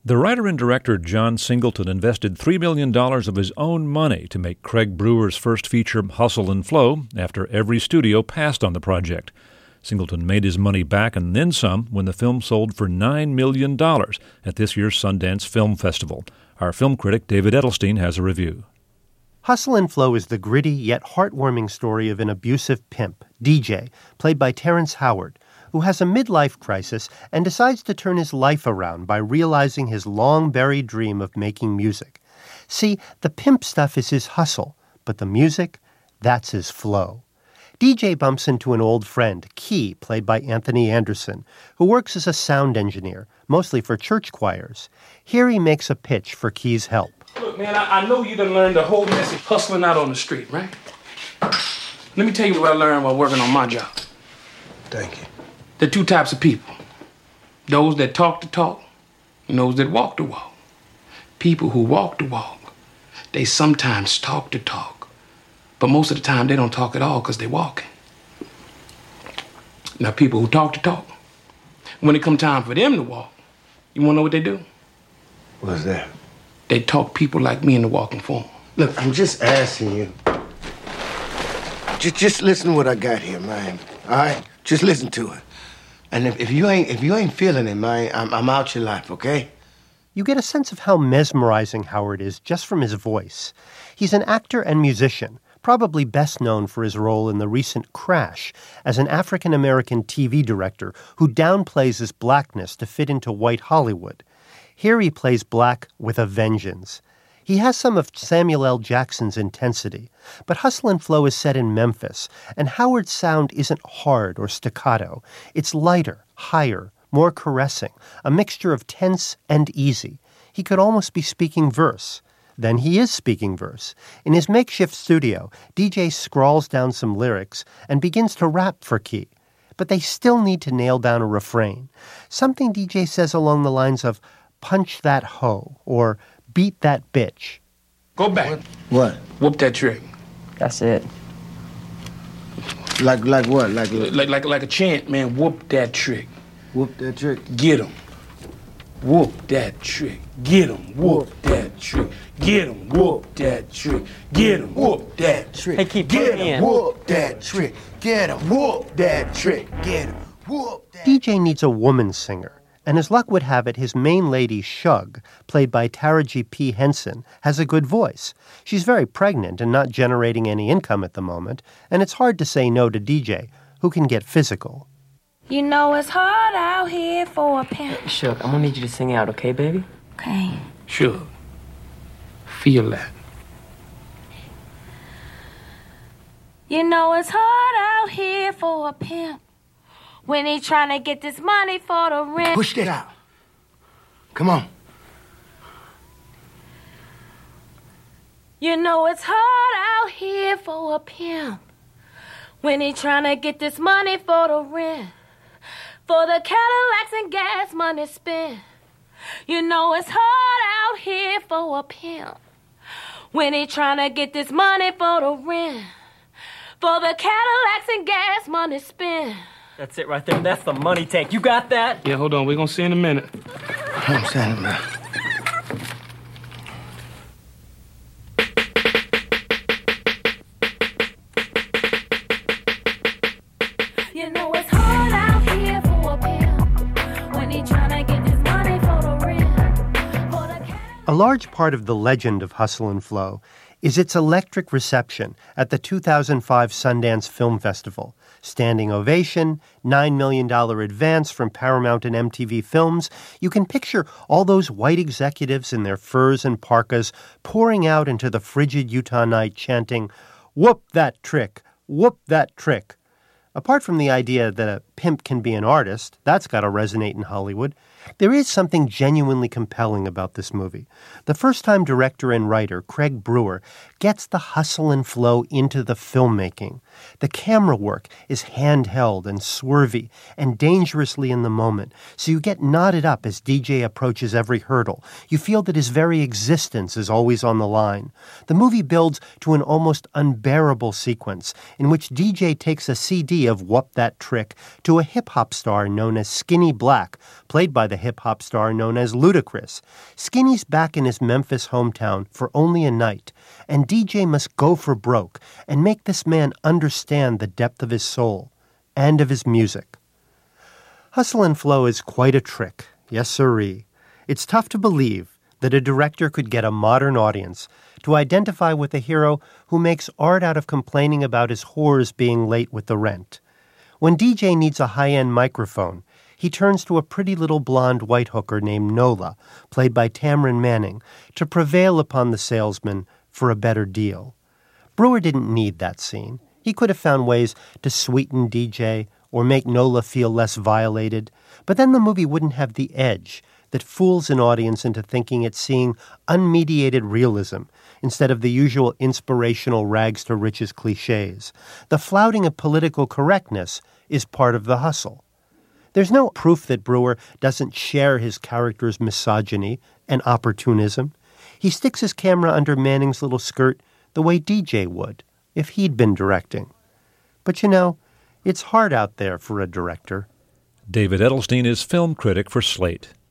The writer and director John Singleton invested $3 million of his own money to make Craig Brewer's first feature, Hustle and Flow, after every studio passed on the project. Singleton made his money back and then some when the film sold for $9 million at this year's Sundance Film Festival. Our film critic David Edelstein has a review. Hustle and Flow is the gritty yet heartwarming story of an abusive pimp, DJ, played by Terrence Howard, who has a midlife crisis and decides to turn his life around by realizing his long-buried dream of making music. See, the pimp stuff is his hustle, but the music, that's his flow. DJ bumps into an old friend, Key, played by Anthony Anderson, who works as a sound engineer, mostly for church choirs. Here he makes a pitch for Key's help. Look, man, I know you done learned the whole message hustling out on the street, right? Let me tell you what I learned while working on my job. Thank you. There are two types of people. Those that talk the talk and those that walk the walk. People who walk the walk, they sometimes talk the talk, but most of the time they don't talk at all because they're walking. Now, people who talk the talk, when it come time for them to walk, you want to know what they do? What's that? They talk people like me into walking for them. Look, I'm just asking you. Just listen to what I got here, man. All right? Just listen to it. And if you ain't feeling it, man, I'm out your life, okay? You get a sense of how mesmerizing Howard is just from his voice. He's an actor and musician, probably best known for his role in the recent Crash as an African-American TV director who downplays his blackness to fit into white Hollywood. Here he plays black with a vengeance. He has some of Samuel L. Jackson's intensity, but Hustle and Flow is set in Memphis, and Howard's sound isn't hard or staccato. It's lighter, higher, more caressing, a mixture of tense and easy. He could almost be speaking verse. Then he is speaking verse. In his makeshift studio, DJ scrawls down some lyrics and begins to rap for Key. But they still need to nail down a refrain. Something DJ says along the lines of, "Punch that hoe," or "Beat that bitch." Go back. What? Whoop that trick. That's it. Like what? Like a chant, man. Whoop that trick. Whoop that trick. Get him. Whoop that trick. Get him. Whoop that trick. Get him. Whoop that trick. Get him. Whoop that trick. Hey, keep Get putting him. in. Whoop that trick. Get him. Whoop that trick. Get him. Whoop that. DJ needs a woman singer. And as luck would have it, his main lady, Shug, played by Taraji P. Henson, has a good voice. She's very pregnant and not generating any income at the moment, and it's hard to say no to DJ, who can get physical. You know it's hard out here for a pimp. Shug, I'm gonna need you to sing out, okay, baby? Okay. Sure. Feel that. You know it's hard out here for a pimp when he trying to get this money for the rent. Push that out. Come on. You know it's hard out here for a pimp when he trying to get this money for the rent, for the Cadillacs and gas money spent. You know it's hard out here for a pimp when he trying to get this money for the rent, for the Cadillacs and gas money spent. That's it right there. That's the money tank. You got that? Yeah, hold on. We're going to see in a minute. I'm standing there. You know it's hard out here for a pimp when he trying to get this money for the rent. A large part of the legend of Hustle and Flow is its electric reception at the 2005 Sundance Film Festival. Standing ovation, $9 million advance from Paramount and MTV Films. You can picture all those white executives in their furs and parkas pouring out into the frigid Utah night chanting, "Whoop that trick, whoop that trick." Apart from the idea that a pimp can be an artist, that's got to resonate in Hollywood, there is something genuinely compelling about this movie. The first-time director and writer, Craig Brewer, gets the hustle and flow into the filmmaking. The camera work is handheld and swervy and dangerously in the moment, so you get knotted up as DJ approaches every hurdle. You feel that his very existence is always on the line. The movie builds to an almost unbearable sequence in which DJ takes a CD of Whoop That Trick to a hip-hop star known as Skinny Black, played by the the hip-hop star known as Ludacris. Skinny's back in his Memphis hometown for only a night, and DJ must go for broke and make this man understand the depth of his soul and of his music. Hustle and Flow is quite a trick, yes sirree. It's tough to believe that a director could get a modern audience to identify with a hero who makes art out of complaining about his whores being late with the rent. When DJ needs a high-end microphone, he turns to a pretty little blonde white hooker named Nola, played by Tamron Manning, to prevail upon the salesman for a better deal. Brewer didn't need that scene. He could have found ways to sweeten DJ or make Nola feel less violated, but then the movie wouldn't have the edge that fools an audience into thinking it's seeing unmediated realism instead of the usual inspirational rags-to-riches cliches. The flouting of political correctness is part of the hustle. There's no proof that Brewer doesn't share his character's misogyny and opportunism. He sticks his camera under Manning's little skirt the way DJ would if he'd been directing. But you know, it's hard out there for a director. David Edelstein is film critic for Slate.